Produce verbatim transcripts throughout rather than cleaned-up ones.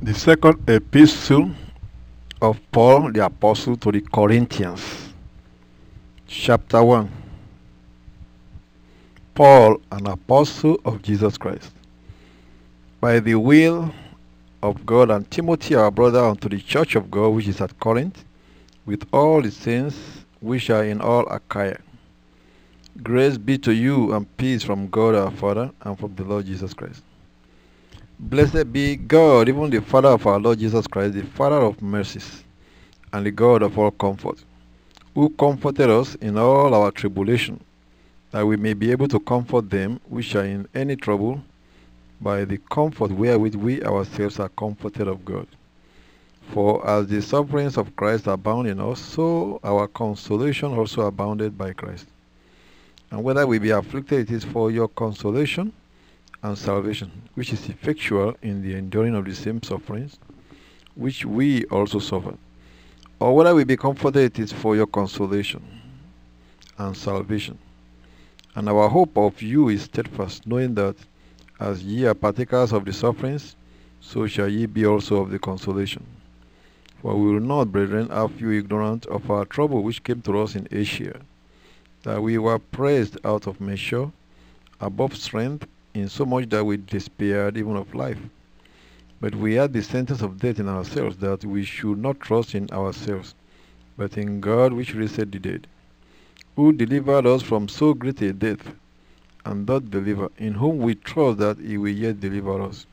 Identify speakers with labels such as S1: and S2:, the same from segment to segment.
S1: The second epistle of Paul the Apostle to the Corinthians, chapter one. Paul, an apostle of Jesus Christ, by the will of God, and Timothy our brother, unto the church of God which is at Corinth, with all the saints which are in all Achaia. Grace be to you and peace from God our Father and from the Lord Jesus Christ. Blessed be God, even the Father of our Lord Jesus Christ, the Father of mercies, and the God of all comfort, who comforted us in all our tribulation, that we may be able to comfort them which are in any trouble, by the comfort wherewith we ourselves are comforted of God. For as the sufferings of Christ abound in us, so our consolation also abounded by Christ. And whether we be afflicted, it is for your consolation and salvation, which is effectual in the enduring of the same sufferings, which we also suffer. Or whether we be comforted, it is for your consolation and salvation. And our hope of you is steadfast, knowing that as ye are partakers of the sufferings, so shall ye be also of the consolation. For we will not, brethren, have you ignorant of our trouble which came to us in Asia, that we were pressed out of measure, above strength, insomuch that we despaired even of life. But we had the sentence of death in ourselves, that we should not trust in ourselves, but in God which raised the dead, who delivered us from so great a death, and doth deliver, in whom we trust that he will yet deliver us.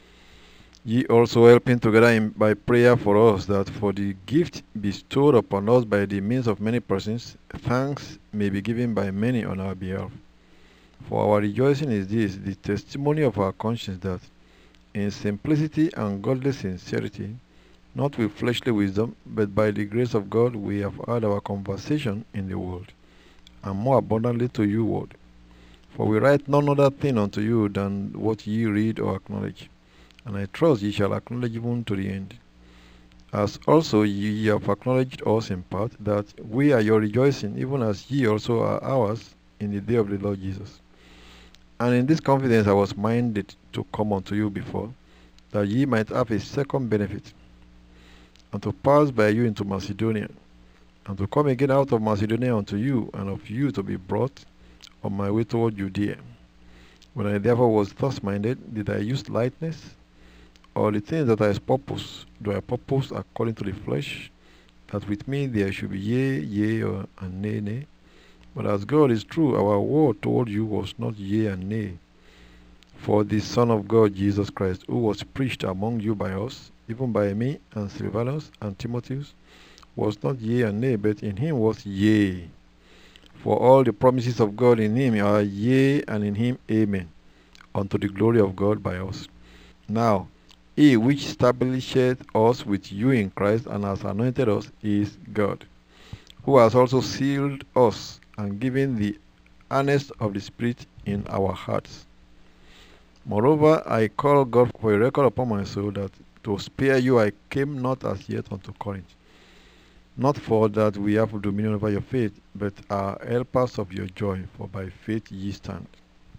S1: Ye also helping together in, by prayer for us, that for the gift bestowed upon us by the means of many persons, thanks may be given by many on our behalf. For our rejoicing is this, the testimony of our conscience, that in simplicity and godly sincerity, not with fleshly wisdom, but by the grace of God, we have had our conversation in the world, and more abundantly to you word. For we write none other thing unto you than what ye read or acknowledge, and I trust ye shall acknowledge even to the end. As also ye have acknowledged us in part, that we are your rejoicing, even as ye also are ours in the day of the Lord Jesus. And in this confidence I was minded to come unto you before, that ye might have a second benefit, and to pass by you into Macedonia, and to come again out of Macedonia unto you, and of you to be brought on my way toward Judea. When I therefore was thus minded, did I use lightness, or the things that I purpose, do I purpose according to the flesh, that with me there should be yea, yea, or, and nay, nay? But as God is true, our word toward you was not yea and nay. For the Son of God, Jesus Christ, who was preached among you by us, even by me and Silvanus and Timotheus, was not yea and nay, but in him was yea. For all the promises of God in him are yea, and in him amen, unto the glory of God by us. Now, he which establisheth us with you in Christ and has anointed us is God, who has also sealed us and given the earnest of the Spirit in our hearts. Moreover, I call God for a record upon my soul, that to spare you I came not as yet unto Corinth, not for that we have dominion over your faith, but are helpers of your joy, for by faith ye stand.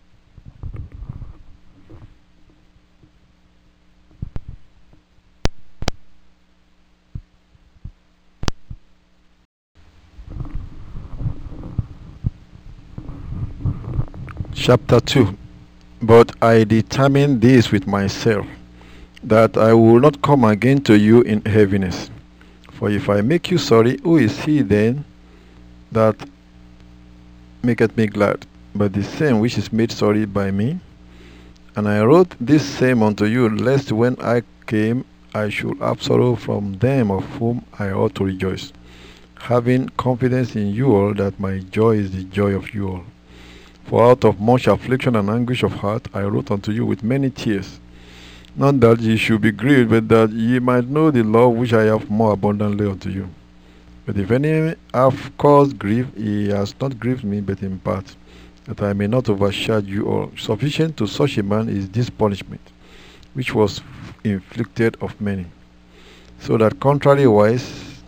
S1: Chapter two. But I determined this with myself, that I will not come again to you in heaviness. For if I make you sorry, who is he then that maketh me glad, but the same which is made sorry by me? And I wrote this same unto you, lest when I came I should have sorrow from them of whom I ought to rejoice, having confidence in you all, that my joy is the joy of you all. For out of much affliction and anguish of heart I wrote unto you with many tears, not that ye should be grieved, but that ye might know the love which I have more abundantly unto you. But if any have caused grief, he has not grieved me, but in part, that I may not overcharge you all. Sufficient to such a man is this punishment, which was inflicted of many. So that contrariwise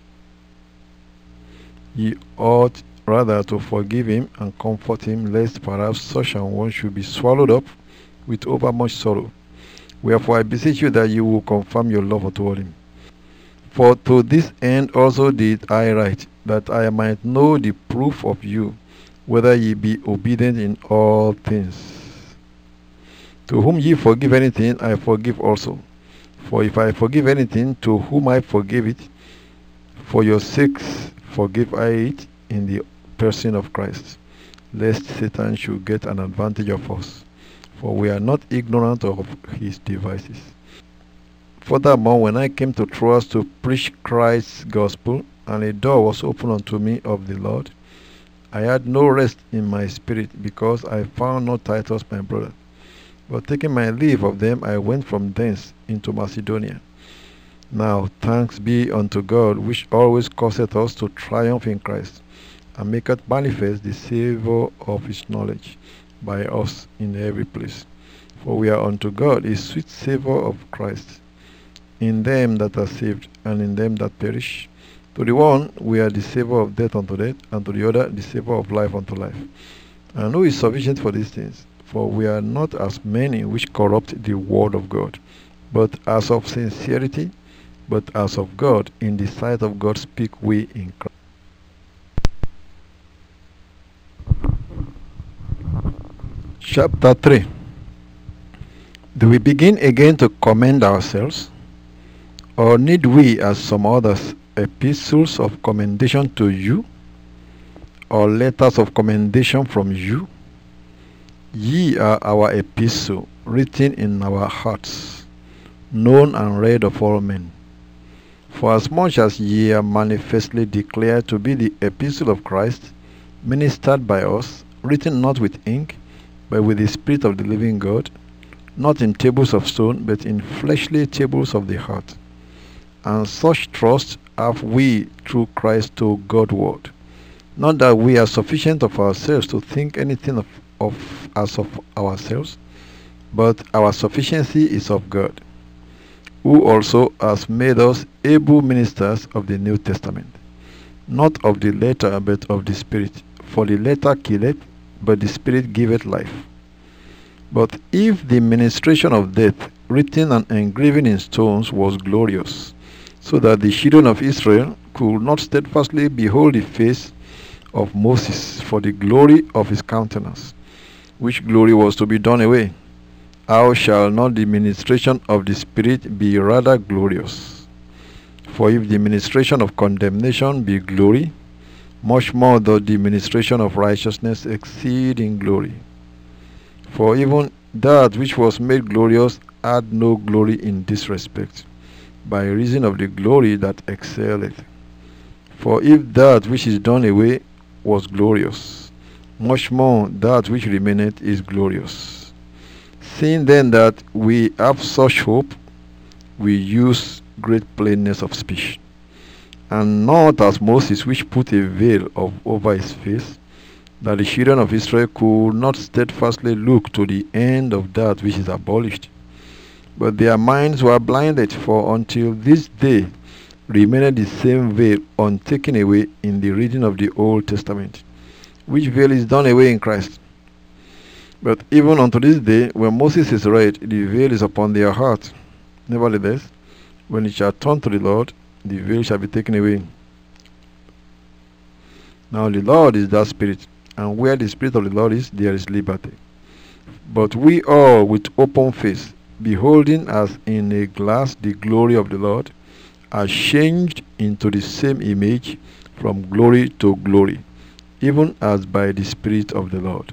S1: ye ought rather to forgive him and comfort him, lest perhaps such an one should be swallowed up with overmuch sorrow. Wherefore I beseech you that you will confirm your love toward him. For to this end also did I write, that I might know the proof of you, whether ye be obedient in all things. To whom ye forgive anything, I forgive also. For if I forgive anything, to whom I forgive it, for your sakes forgive I it in the person of Christ, lest Satan should get an advantage of us. For we are not ignorant of his devices. Furthermore, when I came to Troas to preach Christ's gospel, and a door was opened unto me of the Lord, I had no rest in my spirit, because I found not Titus my brother. But taking my leave of them, I went from thence into Macedonia. Now thanks be unto God, which always causeth us to triumph in Christ, and maketh manifest the savour of his knowledge by us in every place. For we are unto God a sweet savour of Christ, in them that are saved, and in them that perish. To the one we are the savour of death unto death, and to the other the savour of life unto life. And who is sufficient for these things? For we are not as many which corrupt the word of God, but as of sincerity, but as of God, in the sight of God speak we in Christ. Chapter three. Do we begin again to commend ourselves? Or need we, as some others, epistles of commendation to you, or letters of commendation from you? Ye are our epistle, written in our hearts, known and read of all men. For as much as ye are manifestly declared to be the epistle of Christ, ministered by us, written not with ink, but with the Spirit of the living God, not in tables of stone, but in fleshly tables of the heart. And such trust have we through Christ to Godward. Not that we are sufficient of ourselves to think anything of, of as of ourselves, but our sufficiency is of God, who also has made us able ministers of the New Testament, not of the letter, but of the Spirit. For the letter killeth, but the Spirit giveth life. But if the ministration of death, written and engraven in stones, was glorious, so that the children of Israel could not steadfastly behold the face of Moses for the glory of his countenance, which glory was to be done away, how shall not the ministration of the Spirit be rather glorious? For if the ministration of condemnation be glory, much more doth the ministration of righteousness exceed in glory. For even that which was made glorious had no glory in this respect, by reason of the glory that excelleth. For if that which is done away was glorious, much more that which remaineth is glorious. Seeing then that we have such hope, we use great plainness of speech, and not as Moses, which put a veil of over his face, that the children of Israel could not steadfastly look to the end of that which is abolished. But their minds were blinded, for until this day remained the same veil untaken away in the reading of the Old Testament, which veil is done away in Christ. But even unto this day, when Moses is read, the veil is upon their heart. Nevertheless, when it shall turn to the Lord, the veil shall be taken away. Now the Lord is that Spirit, and where the Spirit of the Lord is, there is liberty. But we all, with open face, beholding as in a glass the glory of the Lord, are changed into the same image from glory to glory, even as by the Spirit of the Lord.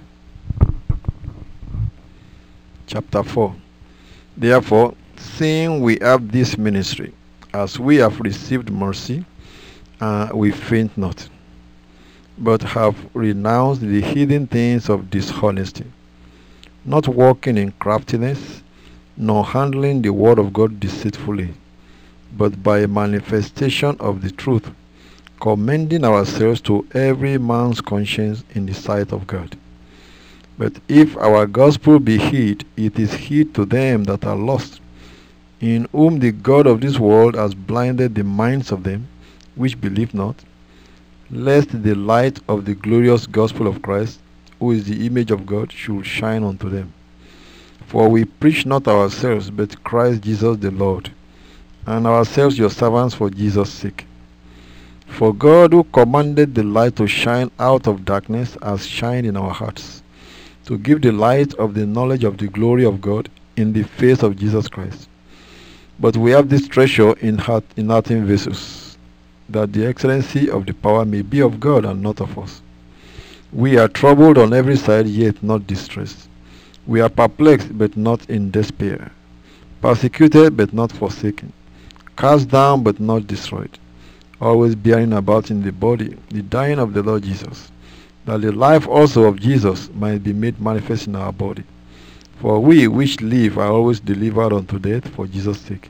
S1: Chapter four. Therefore, seeing we have this ministry, as we have received mercy, uh, we faint not, but have renounced the hidden things of dishonesty, not walking in craftiness, nor handling the word of God deceitfully, but by manifestation of the truth, commending ourselves to every man's conscience in the sight of God. But if our gospel be hid, it is hid to them that are lost, in whom the God of this world has blinded the minds of them which believe not, lest the light of the glorious gospel of Christ, who is the image of God, should shine unto them. For we preach not ourselves, but Christ Jesus the Lord, and ourselves your servants for Jesus' sake. For God, who commanded the light to shine out of darkness, has shined in our hearts, to give the light of the knowledge of the glory of God in the face of Jesus Christ. But we have this treasure in heart, in earthen vessels, that the excellency of the power may be of God and not of us. We are troubled on every side, yet not distressed. We are perplexed, but not in despair. Persecuted, but not forsaken. Cast down, but not destroyed. Always bearing about in the body the dying of the Lord Jesus, that the life also of Jesus might be made manifest in our body. For we which live are always delivered unto death for Jesus' sake,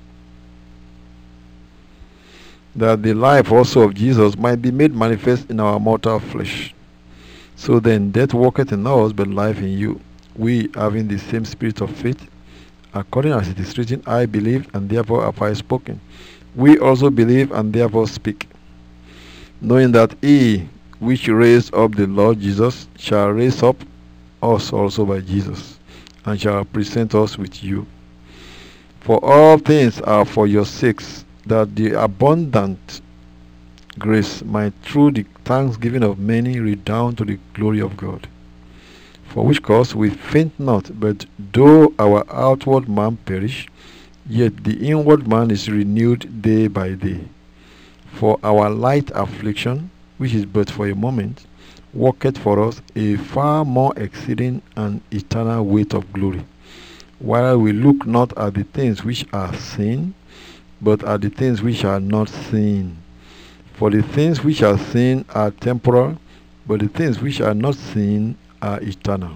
S1: that the life also of Jesus might be made manifest in our mortal flesh. So then death worketh in us, but life in you. We, having the same spirit of faith, according as it is written, I believe, and therefore have I spoken. We also believe, and therefore speak, knowing that he which raised up the Lord Jesus shall raise up us also by Jesus, and shall present us with you. For all things are for your sakes, that the abundant grace might through the thanksgiving of many redound to the glory of God. For which cause we faint not, but though our outward man perish, yet the inward man is renewed day by day. For our light affliction, which is but for a moment, worketh for us a far more exceeding and eternal weight of glory, while we look not at the things which are seen, but at the things which are not seen. For the things which are seen are temporal, but the things which are not seen are eternal.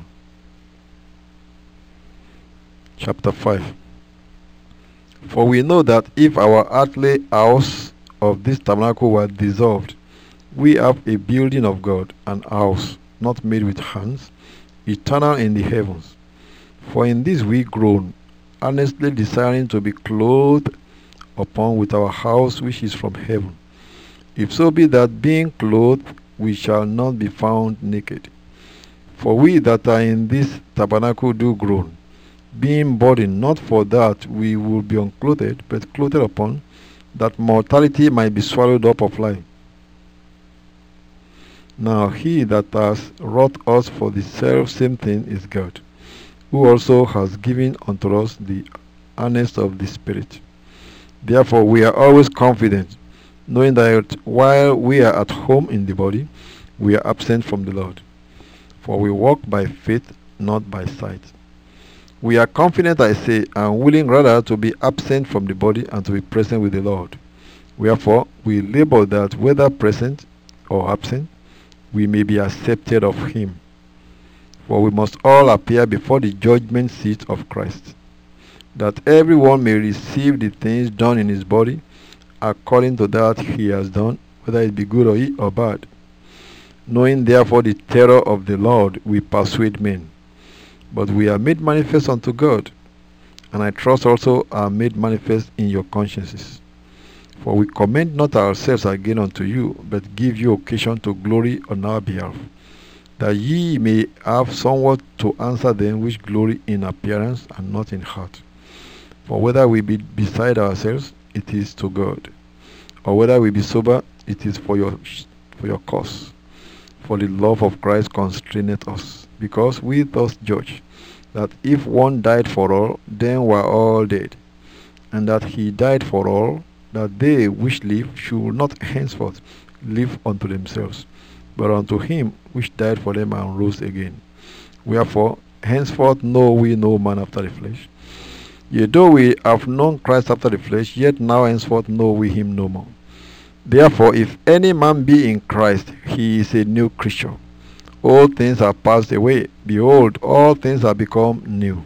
S1: Chapter five. For we know that if our earthly house of this tabernacle were dissolved, we have a building of God, an house not made with hands, eternal in the heavens. For in this we groan, earnestly desiring to be clothed upon with our house which is from heaven. If so be that being clothed we shall not be found naked. For we that are in this tabernacle do groan, being burdened, not for that we will be unclothed, but clothed upon, that mortality might be swallowed up of life. Now he that has wrought us for the self same thing is God, who also has given unto us the earnest of the Spirit. Therefore we are always confident, knowing that while we are at home in the body, we are absent from the Lord. For we walk by faith, not by sight. We are confident, I say, and willing rather to be absent from the body and to be present with the Lord. Wherefore we labor that whether present or absent, we may be accepted of him. For we must all appear before the judgment seat of Christ, that everyone may receive the things done in his body according to that he has done, whether it be good or, e- or bad. Knowing therefore the terror of the Lord, we persuade men. But we are made manifest unto God, and I trust also are made manifest in your consciences. For we commend not ourselves again unto you, but give you occasion to glory on our behalf, that ye may have somewhat to answer them which glory in appearance and not in heart. For whether we be beside ourselves, it is to God, or whether we be sober, it is for your for your cause. For the love of Christ constraineth us, because we thus judge, that if one died for all, then were all dead, and that he died for all, that they which live should not henceforth live unto themselves, but unto him which died for them and rose again. Wherefore, henceforth know we no man after the flesh. Yea, though we have known Christ after the flesh, yet now henceforth know we him no more. Therefore, if any man be in Christ, he is a new creature. All things are passed away. Behold, all things are become new.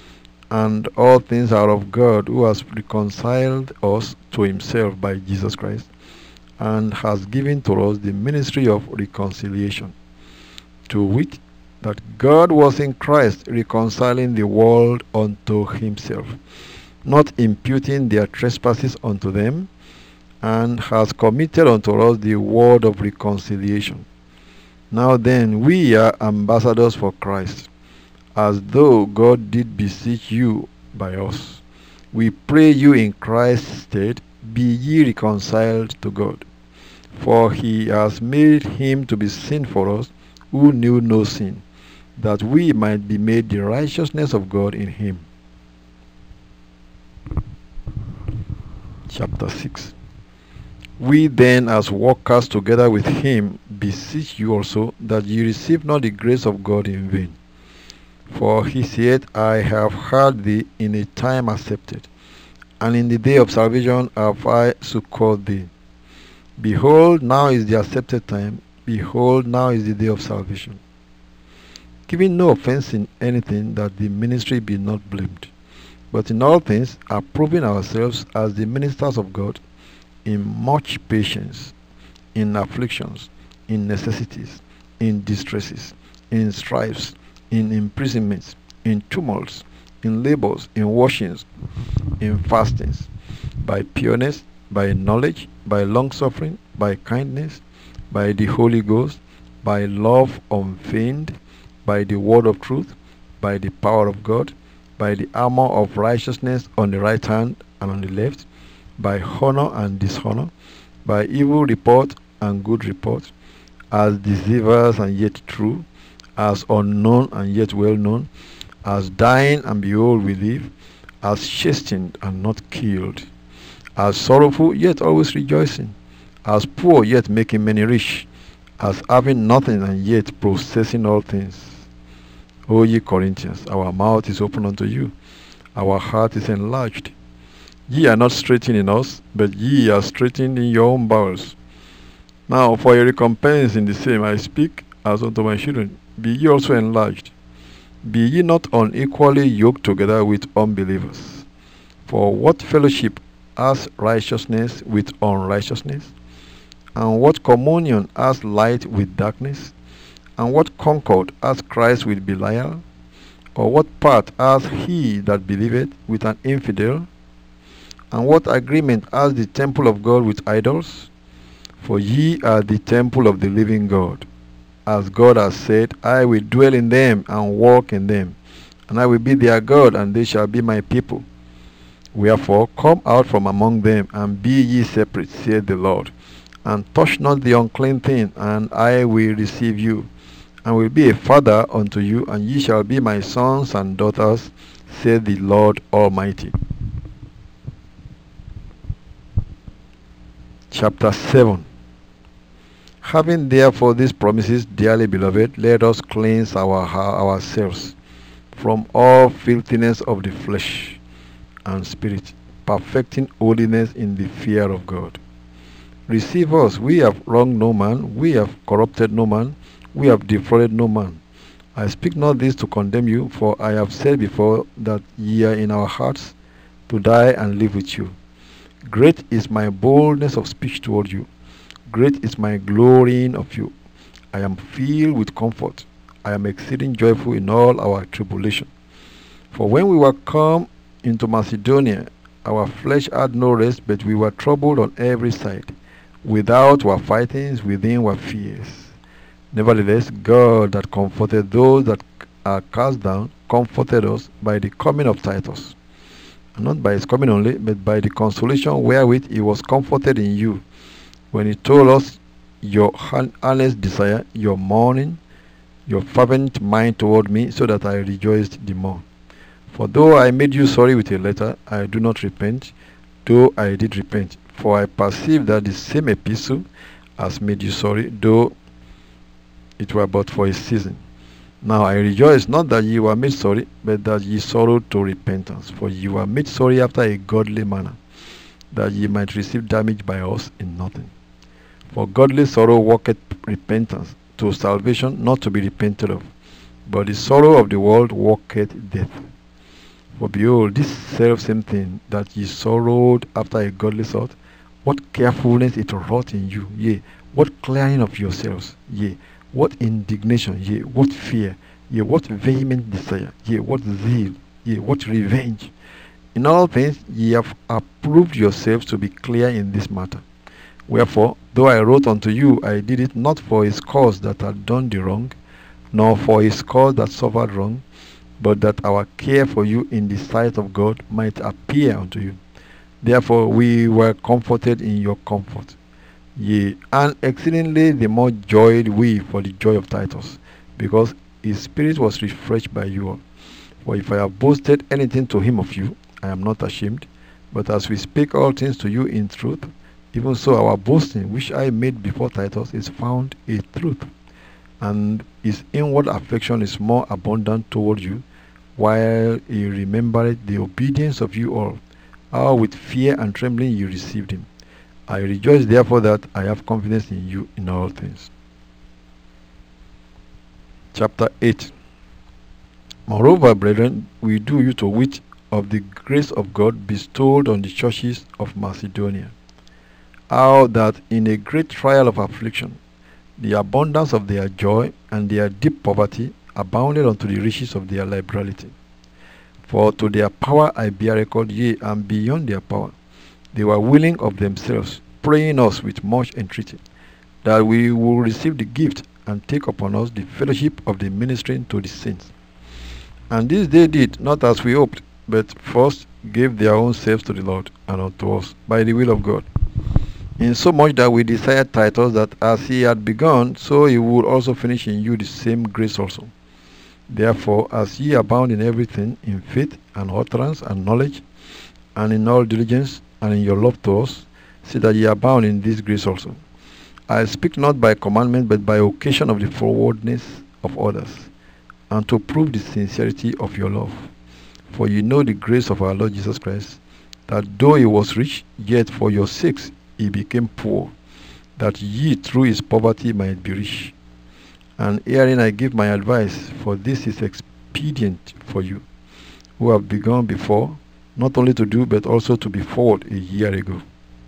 S1: And all things are of God, who has reconciled us to himself by Jesus Christ, and has given to us the ministry of reconciliation, to wit, that God was in Christ reconciling the world unto himself, not imputing their trespasses unto them, and has committed unto us the word of reconciliation. Now then, we are ambassadors for Christ, as though God did beseech you by us. We pray you in Christ's stead, be ye reconciled to God. For he has made him to be sin for us, who knew no sin, that we might be made the righteousness of God in him. Chapter six. We then, as workers together with him, beseech you also, that ye receive not the grace of God in vain. For he said, I have heard thee in a time accepted, and in the day of salvation have I succored thee. Behold, now is the accepted time. Behold, now is the day of salvation. Giving no offense in anything, that the ministry be not blamed, but in all things approving ourselves as the ministers of God, in much patience, in afflictions, in necessities, in distresses, in strifes, in imprisonments, in tumults, in labors, in washings, in fastings, by pureness, by knowledge, by longsuffering, by kindness, by the Holy Ghost, by love unfeigned, by the word of truth, by the power of God, by the armor of righteousness on the right hand and on the left, by honor and dishonor, by evil report and good report, as deceivers and yet true, as unknown and yet well known, as dying and behold we live, as chastened and not killed, as sorrowful yet always rejoicing, as poor yet making many rich, as having nothing and yet possessing all things. O ye Corinthians, our mouth is open unto you, our heart is enlarged. Ye are not straitened in us, but ye are straitened in your own bowels. Now for a recompense in the same I speak as unto my children, be ye also enlarged. Be ye not unequally yoked together with unbelievers. For what fellowship has righteousness with unrighteousness? And what communion has light with darkness? And what concord has Christ with Belial? Or what part has he that believeth with an infidel? And what agreement has the temple of God with idols? For ye are the temple of the living God. As God has said, I will dwell in them and walk in them, and I will be their God, and they shall be my people. Wherefore come out from among them, and be ye separate, saith the Lord, and touch not the unclean thing, and I will receive you, and will be a father unto you, and ye shall be my sons and daughters, saith the Lord Almighty. Chapter seven. Having therefore these promises, dearly beloved, let us cleanse our ourselves from all filthiness of the flesh and spirit, perfecting holiness in the fear of God. Receive us, we have wronged no man, we have corrupted no man, we have defrauded no man. I speak not this to condemn you, for I have said before that ye are in our hearts to die and live with you. Great is my boldness of speech toward you. Great is my glorying of you. I am filled with comfort. I am exceeding joyful in all our tribulation. For when we were come into Macedonia, our flesh had no rest, but we were troubled on every side. Without were fightings, within were fears. Nevertheless, God that comforted those that are cast down, comforted us by the coming of Titus. And not by his coming only, but by the consolation wherewith he was comforted in you, when he told us your earnest desire, your mourning, your fervent mind toward me, so that I rejoiced the more. For though I made you sorry with a letter, I do not repent, though I did repent. For I perceive that the same epistle has made you sorry, though it were but for a season. Now I rejoice not that ye were made sorry, but that ye sorrowed to repentance. For ye were made sorry after a godly manner, that ye might receive damage by us in nothing. For godly sorrow worketh repentance to salvation, not to be repented of. But the sorrow of the world worketh death. For behold, this selfsame thing that ye sorrowed after a godly sort, what carefulness it wrought in you, yea, what clearing of yourselves, yea, what indignation, yea, what fear, yea, what vehement desire, yea, what zeal, yea, what revenge. In all things ye have approved yourselves to be clear in this matter. Wherefore, though I wrote unto you, I did it not for his cause that had done the wrong, nor for his cause that suffered wrong, but that our care for you in the sight of God might appear unto you. Therefore we were comforted in your comfort. Yea, and exceedingly the more joyed we for the joy of Titus, because his spirit was refreshed by you all. For if I have boasted anything to him of you, I am not ashamed. But as we speak all things to you in truth, even so our boasting which I made before Titus is found a truth, and his inward affection is more abundant toward you, while he remembered the obedience of you all, how with fear and trembling you received him. I rejoice therefore that I have confidence in you in all things. Chapter eight. Moreover, brethren, we do you to wit of the grace of God bestowed on the churches of Macedonia, how that in a great trial of affliction, the abundance of their joy and their deep poverty abounded unto the riches of their liberality. For to their power I bear record, yea, and beyond their power, they were willing of themselves, praying us with much entreaty, that we will receive the gift and take upon us the fellowship of the ministering to the saints. And this they did, not as we hoped, but first gave their own selves to the Lord and unto us by the will of God. Insomuch that we desired Titus that as he had begun, so he would also finish in you the same grace also. Therefore, as ye abound in everything, in faith and utterance and knowledge, and in all diligence, and in your love to us, see that ye abound in this grace also. I speak not by commandment, but by occasion of the forwardness of others, and to prove the sincerity of your love. For ye know the grace of our Lord Jesus Christ, that though he was rich, yet for your sakes he became poor, that ye through his poverty might be rich. And herein I give my advice, for this is expedient for you, who have begun before, not only to do, but also to be forward a year ago.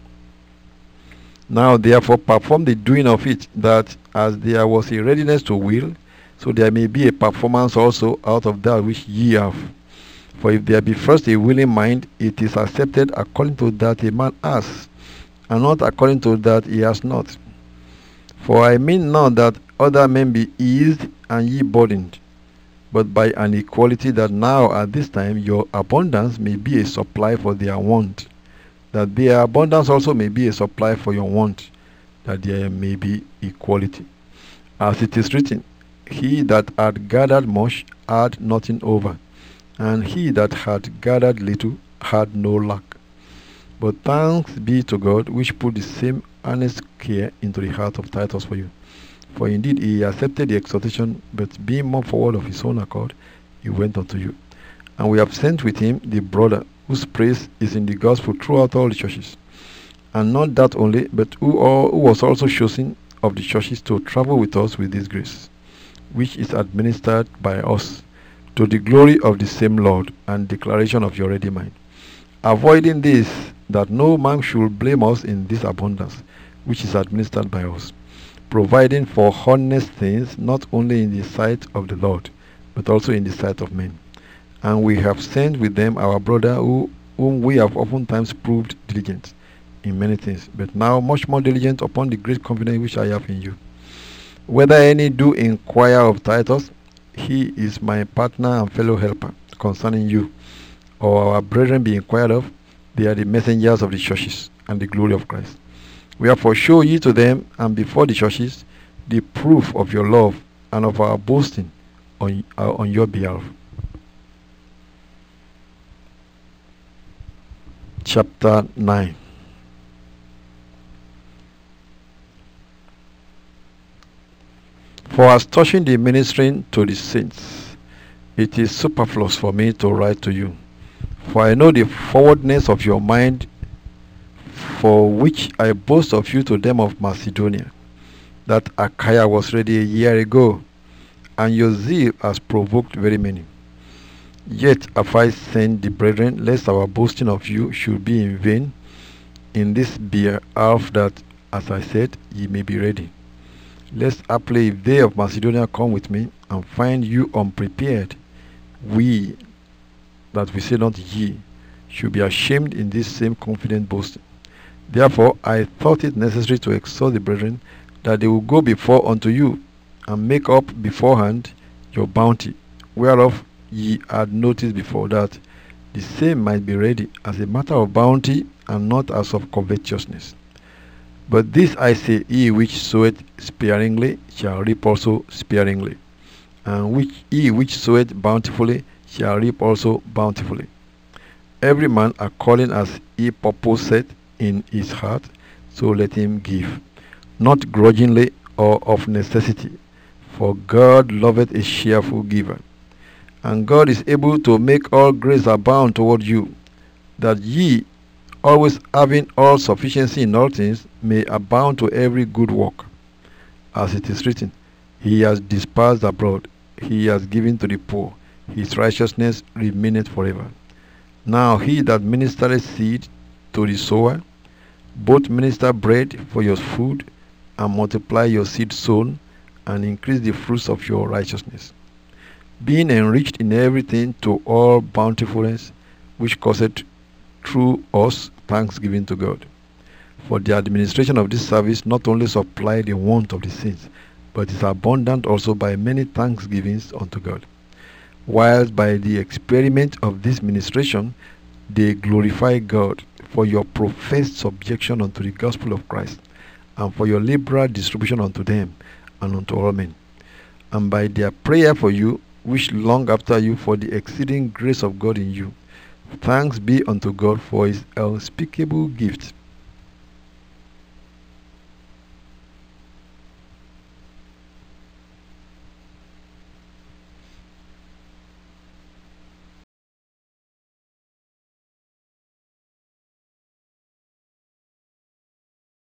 S1: Now therefore perform the doing of it, that as there was a readiness to will, so there may be a performance also out of that which ye have. For if there be first a willing mind, it is accepted according to that a man has, and not according to that he has not. For I mean not that other men be eased and ye burdened, but by an equality, that now at this time your abundance may be a supply for their want, that their abundance also may be a supply for your want, that there may be equality. As it is written, he that had gathered much had nothing over, and he that had gathered little had no lack. But thanks be to God, which put the same earnest care into the heart of Titus for you. For indeed he accepted the exhortation, but being more forward of his own accord, he went unto you. And we have sent with him the brother, whose praise is in the gospel throughout all the churches. And not that only, but who, all, who was also chosen of the churches to travel with us with this grace, which is administered by us, to the glory of the same Lord, and declaration of your ready mind. Avoiding this, that no man should blame us in this abundance, which is administered by us, providing for honest things, not only in the sight of the Lord, but also in the sight of men. And we have sent with them our brother, who, whom we have oftentimes proved diligent in many things, but now much more diligent upon the great confidence which I have in you. Whether any do inquire of Titus, he is my partner and fellow helper concerning you, or our brethren be inquired of, they are the messengers of the churches and the glory of Christ. Wherefore show ye to them and before the churches the proof of your love and of our boasting on, uh, on your behalf. Chapter nine. For as touching the ministering to the saints, it is superfluous for me to write to you. For I know the forwardness of your mind, for which I boast of you to them of Macedonia, that Achaia was ready a year ago, and your zeal has provoked very many. Yet have I sent the brethren, lest our boasting of you should be in vain, in this behalf, that, as I said, ye may be ready. Lest haply if they of Macedonia come with me, and find you unprepared, we, that we say not ye, should be ashamed in this same confident boasting. Therefore I thought it necessary to exhort the brethren, that they will go before unto you, and make up beforehand your bounty, whereof ye had noticed before, that the same might be ready as a matter of bounty, and not as of covetousness. But this I say, he which soweth sparingly shall reap also sparingly, and which he which soweth bountifully shall reap also bountifully. Every man according as he purposeth in his heart, so let him give, not grudgingly or of necessity, for God loveth a cheerful giver. And God is able to make all grace abound toward you, that ye, always having all sufficiency in all things, may abound to every good work. As it is written, He has dispersed abroad, He has given to the poor, His righteousness remaineth forever. Now he that ministereth seed to the sower, both minister bread for your food, and multiply your seed sown, and increase the fruits of your righteousness, being enriched in everything to all bountifulness, which causeth through us thanksgiving to God. For the administration of this service not only supply the want of the saints, but is abundant also by many thanksgivings unto God. Whilst by the experiment of this ministration they glorify God for your professed subjection unto the gospel of Christ, and for your liberal distribution unto them and unto all men, and by their prayer for you, which long after you for the exceeding grace of God in you. Thanks be unto God for his unspeakable gift,